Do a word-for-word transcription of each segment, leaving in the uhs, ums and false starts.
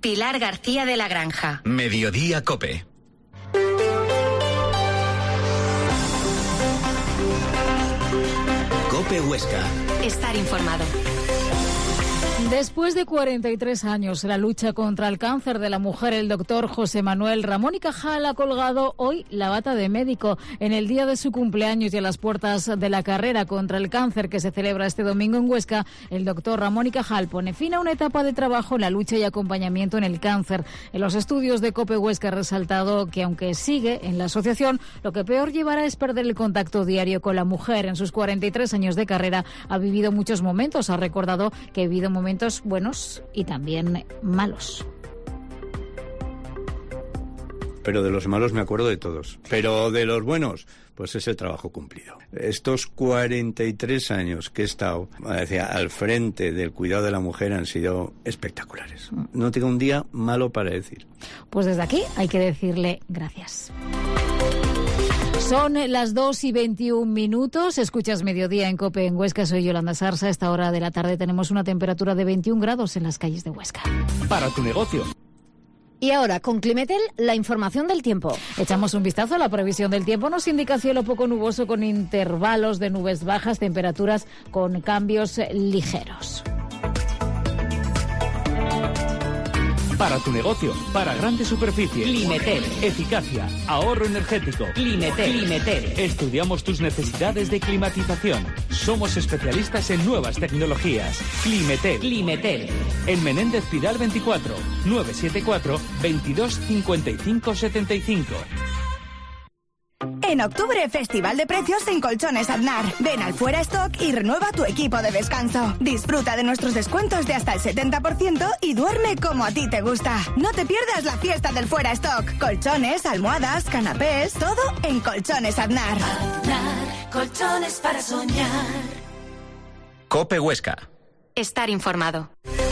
Pilar García de la Granja. Mediodía COPE. COPE Huesca. Estar informado. Después de cuarenta y tres años en la lucha contra el cáncer de la mujer, el doctor José Manuel Ramón y Cajal ha colgado hoy la bata de médico en el día de su cumpleaños y a las puertas de la carrera contra el cáncer que se celebra este domingo en Huesca. El doctor Ramón y Cajal pone fin a una etapa de trabajo en la lucha y acompañamiento en el cáncer. En los estudios de COPE Huesca ha resaltado que aunque sigue en la asociación, lo que peor llevará es perder el contacto diario con la mujer. En sus cuarenta y tres años de carrera ha vivido muchos momentos. Ha recordado que ha vivido momentos buenos y también malos. Pero de los malos me acuerdo de todos. Pero de los buenos, pues es el trabajo cumplido. Estos cuarenta y tres años que he estado, decía, al frente del cuidado de la mujer han sido espectaculares. No tengo un día malo para decir. Pues desde aquí hay que decirle gracias. Son las dos y veintiún minutos. Escuchas Mediodía en COPE en Huesca. Soy Yolanda Sarsa. A esta hora de la tarde tenemos una temperatura de veintiún grados en las calles de Huesca. Para tu negocio. Y ahora, con Climetel, la información del tiempo. Echamos un vistazo a la previsión del tiempo. Nos indica cielo poco nuboso con intervalos de nubes bajas, temperaturas con cambios ligeros. Para tu negocio, para grandes superficies. Climetel. Eficacia, ahorro energético. Climetel. Climetel. Estudiamos tus necesidades de climatización. Somos especialistas en nuevas tecnologías. Climetel. Climetel. En Menéndez Pidal veinticuatro, nueve siete cuatro, veintidós cincuenta y cinco setenta y cinco. En octubre, Festival de Precios en Colchones Aznar. Ven al Fuera Stock y renueva tu equipo de descanso. Disfruta de nuestros descuentos de hasta el setenta por ciento y duerme como a ti te gusta. No te pierdas la fiesta del Fuera Stock. Colchones, almohadas, canapés, todo en Colchones Aznar. Aznar, colchones para soñar. COPE Huesca. Estar informado.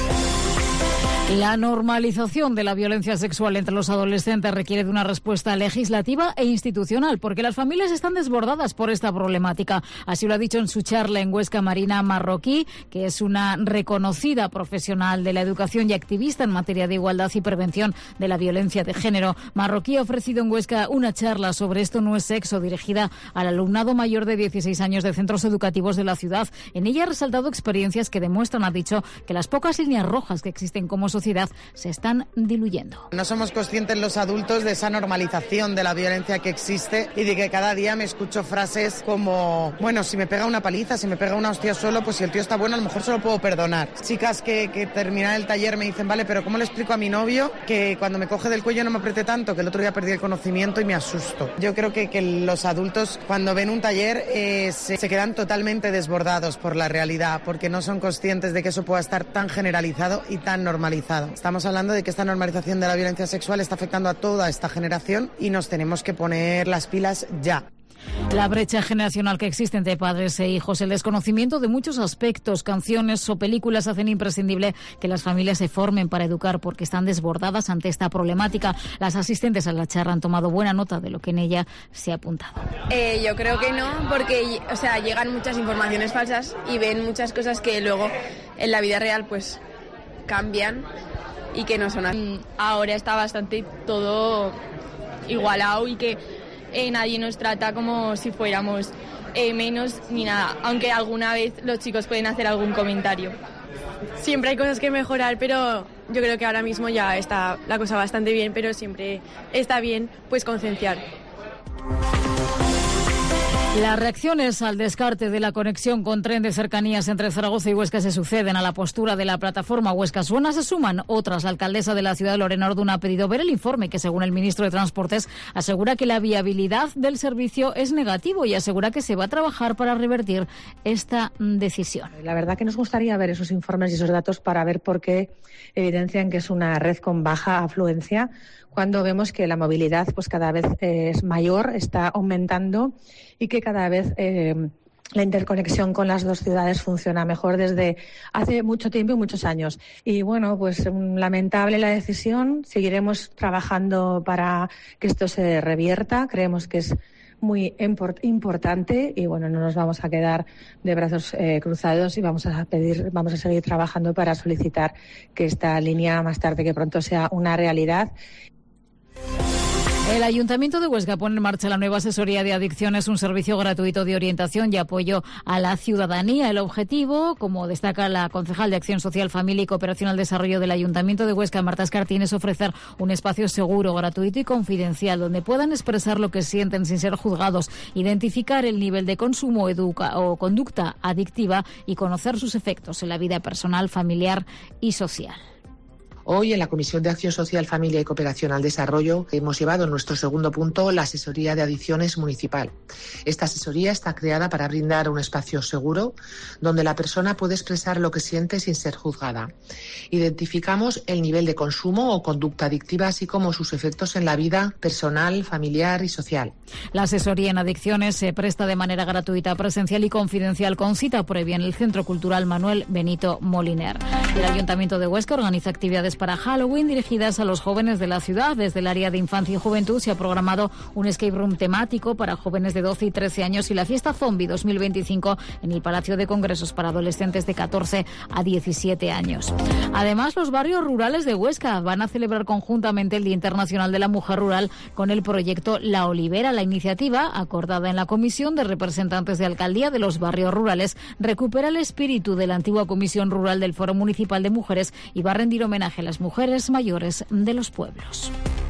La normalización de la violencia sexual entre los adolescentes requiere de una respuesta legislativa e institucional, porque las familias están desbordadas por esta problemática. Así lo ha dicho en su charla en Huesca Marina Marroquí, que es una reconocida profesional de la educación y activista en materia de igualdad y prevención de la violencia de género. Marroquí ha ofrecido en Huesca una charla sobre Esto no es sexo, dirigida al alumnado mayor de dieciséis años de centros educativos de la ciudad. En ella ha resaltado experiencias que demuestran, ha dicho, que las pocas líneas rojas que existen como sociedad se están diluyendo. No somos conscientes los adultos de esa normalización de la violencia que existe y de que cada día me escucho frases como, bueno, si me pega una paliza, si me pega una hostia solo, pues si el tío está bueno a lo mejor se lo puedo perdonar. Chicas que, que terminan el taller me dicen, vale, pero ¿cómo le explico a mi novio que cuando me coge del cuello no me apriete tanto, que el otro día perdí el conocimiento y me asusto? Yo creo que, que los adultos cuando ven un taller eh, se, se quedan totalmente desbordados por la realidad, porque no son conscientes de que eso pueda estar tan generalizado y tan normalizado. Estamos hablando de que esta normalización de la violencia sexual está afectando a toda esta generación y nos tenemos que poner las pilas ya. La brecha generacional que existe entre padres e hijos, el desconocimiento de muchos aspectos, canciones o películas hacen imprescindible que las familias se formen para educar porque están desbordadas ante esta problemática. Las asistentes a la charla han tomado buena nota de lo que en ella se ha apuntado. Eh, yo creo que no, porque o sea, llegan muchas informaciones falsas y ven muchas cosas que luego en la vida real pues cambian y que no son así. Ahora está bastante todo igualado y que eh, nadie nos trata como si fuéramos eh, menos ni nada, aunque alguna vez los chicos pueden hacer algún comentario. Siempre hay cosas que mejorar, pero yo creo que ahora mismo ya está la cosa bastante bien, pero siempre está bien pues concienciar. Las reacciones al descarte de la conexión con tren de cercanías entre Zaragoza y Huesca se suceden. A la postura de la plataforma Huesca Suena se suman otras. La alcaldesa de la ciudad, Lorena Orduna, ha pedido ver el informe que, según el ministro de Transportes, asegura que la viabilidad del servicio es negativo y asegura que se va a trabajar para revertir esta decisión. La verdad que nos gustaría ver esos informes y esos datos para ver por qué evidencian que es una red con baja afluencia, cuando vemos que la movilidad pues cada vez es mayor, está aumentando y que cada vez eh, la interconexión con las dos ciudades funciona mejor desde hace mucho tiempo y muchos años. Y bueno, pues lamentable la decisión, seguiremos trabajando para que esto se revierta, creemos que es muy import, importante y bueno, no nos vamos a quedar de brazos eh, cruzados y vamos a pedir, vamos a seguir trabajando para solicitar que esta línea más tarde que pronto sea una realidad. El Ayuntamiento de Huesca pone en marcha la nueva asesoría de adicciones, un servicio gratuito de orientación y apoyo a la ciudadanía. El objetivo, como destaca la concejal de Acción Social, Familia y Cooperación al Desarrollo del Ayuntamiento de Huesca, Marta Escartín, es ofrecer un espacio seguro, gratuito y confidencial donde puedan expresar lo que sienten sin ser juzgados, identificar el nivel de consumo educa o conducta adictiva y conocer sus efectos en la vida personal, familiar y social. Hoy en la Comisión de Acción Social, Familia y Cooperación al Desarrollo hemos llevado en nuestro segundo punto la asesoría de adicciones municipal. Esta asesoría está creada para brindar un espacio seguro donde la persona puede expresar lo que siente sin ser juzgada. Identificamos el nivel de consumo o conducta adictiva, así como sus efectos en la vida personal, familiar y social. La asesoría en adicciones se presta de manera gratuita, presencial y confidencial con cita previa en el Centro Cultural Manuel Benito Moliner. El Ayuntamiento de Huesca organiza actividades para Halloween dirigidas a los jóvenes de la ciudad. Desde el área de infancia y juventud se ha programado un escape room temático para jóvenes de doce y trece años y la fiesta Zombie dos mil veinticinco en el Palacio de Congresos para adolescentes de catorce a diecisiete años. Además, los barrios rurales de Huesca van a celebrar conjuntamente el Día Internacional de la Mujer Rural con el proyecto La Olivera. La iniciativa, acordada en la Comisión de Representantes de Alcaldía de los Barrios Rurales, recupera el espíritu de la antigua Comisión Rural del Foro Municipal de Mujeres y va a rendir homenaje a las mujeres mayores de los pueblos.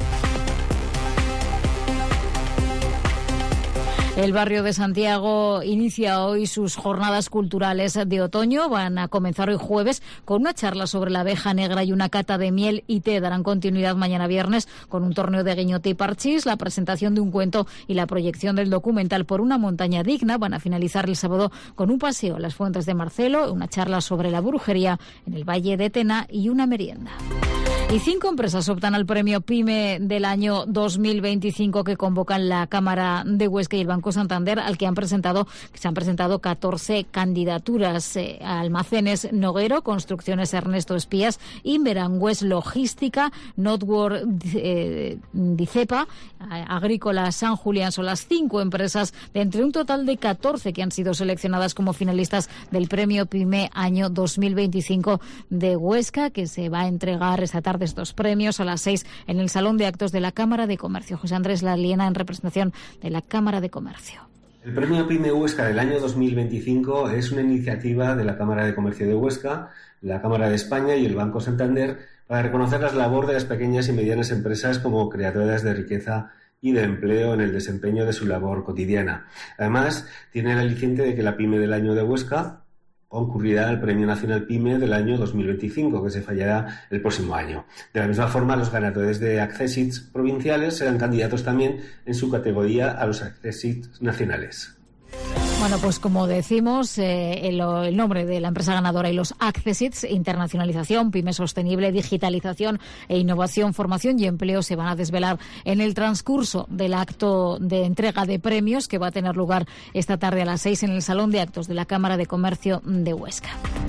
El barrio de Santiago inicia hoy sus jornadas culturales de otoño. Van a comenzar hoy jueves con una charla sobre la abeja negra y una cata de miel y té. Darán continuidad mañana viernes con un torneo de guiñote y parchís, la presentación de un cuento y la proyección del documental Por una montaña digna. Van a finalizar el sábado con un paseo a las Fuentes de Marcelo, una charla sobre la brujería en el Valle de Tena y una merienda. Y cinco empresas optan al premio PYME del año dos mil veinticinco que convocan la Cámara de Huesca y el Banco Santander, al que han presentado, que se han presentado catorce candidaturas. Eh, Almacenes Noguero, Construcciones Ernesto Espías, Inverangues Logística, Notwork eh, Dicepa, Agrícola San Julián. Son las cinco empresas de entre un total de catorce que han sido seleccionadas como finalistas del premio PYME año dos mil veinticinco de Huesca, que se va a entregar esta tarde de estos premios a las seis en el Salón de Actos de la Cámara de Comercio. José Andrés Laliena, en representación de la Cámara de Comercio. El premio PYME Huesca del año dos mil veinticinco es una iniciativa de la Cámara de Comercio de Huesca, la Cámara de España y el Banco Santander para reconocer la labor de las pequeñas y medianas empresas como creadoras de riqueza y de empleo en el desempeño de su labor cotidiana. Además, tiene el aliciente de que la PYME del año de Huesca concurrirá al Premio Nacional PYME del año dos mil veinticinco, que se fallará el próximo año. De la misma forma, los ganadores de Accessits provinciales serán candidatos también en su categoría a los Accessits nacionales. Bueno, pues como decimos, eh, el, el nombre de la empresa ganadora y los Accessits, internacionalización, PYME sostenible, digitalización e innovación, formación y empleo, se van a desvelar en el transcurso del acto de entrega de premios que va a tener lugar esta tarde a las seis en el Salón de Actos de la Cámara de Comercio de Huesca.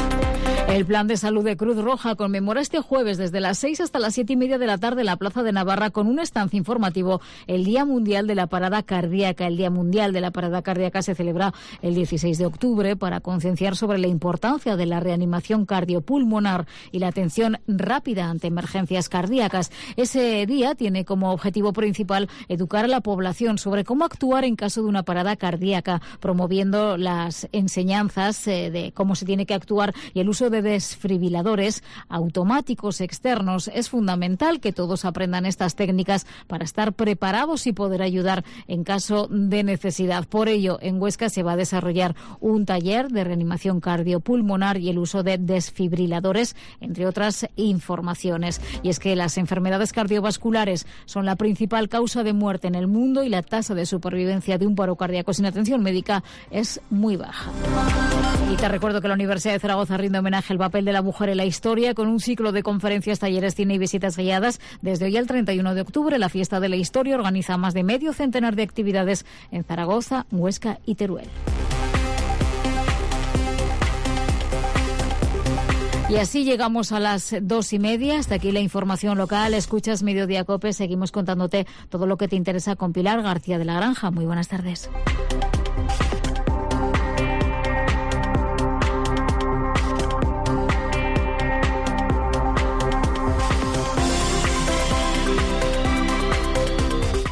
El Plan de Salud de Cruz Roja conmemora este jueves desde las seis hasta las siete y media de la tarde en la Plaza de Navarra con un estancia informativo el Día Mundial de la Parada Cardíaca. El Día Mundial de la Parada Cardíaca se celebra el dieciséis de octubre para concienciar sobre la importancia de la reanimación cardiopulmonar y la atención rápida ante emergencias cardíacas. Ese día tiene como objetivo principal educar a la población sobre cómo actuar en caso de una parada cardíaca, promoviendo las enseñanzas de cómo se tiene que actuar y el uso de desfibriladores automáticos externos. Es fundamental que todos aprendan estas técnicas para estar preparados y poder ayudar en caso de necesidad. Por ello, en Huesca se va a desarrollar un taller de reanimación cardiopulmonar y el uso de desfibriladores, entre otras informaciones. Y es que las enfermedades cardiovasculares son la principal causa de muerte en el mundo y la tasa de supervivencia de un paro cardíaco sin atención médica es muy baja. Y te recuerdo que la Universidad de Zaragoza rinde homenaje al papel de la mujer en la historia con un ciclo de conferencias, talleres, cine y visitas guiadas. Desde hoy al treinta y uno de octubre, la Fiesta de la Historia organiza más de medio centenar de actividades en Zaragoza, Huesca y Teruel. Y así llegamos a las dos y media. Hasta aquí la información local. Escuchas Mediodía Cope. Seguimos contándote todo lo que te interesa con Pilar García de la Granja. Muy buenas tardes.